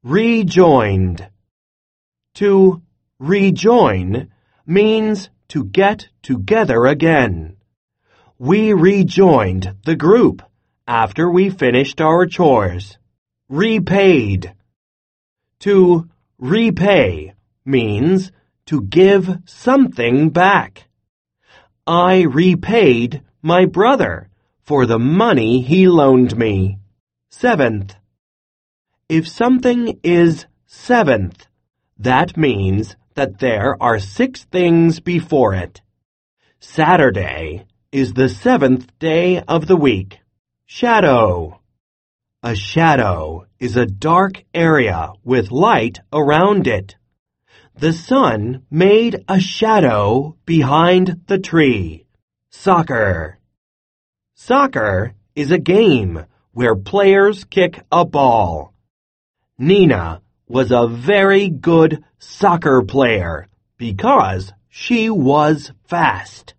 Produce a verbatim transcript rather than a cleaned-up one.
Rejoined. To rejoin means to get together again. We rejoined the group after we finished our chores. Repaid. To repay means to give something back. I repaid my brother for the money he loaned me. Seventh. If something is seventh, that means that there are six things before it. Saturday is the seventh day of the week. Shadow. A shadow is a dark area with light around it. The sun made a shadow behind the tree. Soccer. Soccer is a game where players kick a ball. Nina was a very good soccer player because she was fast.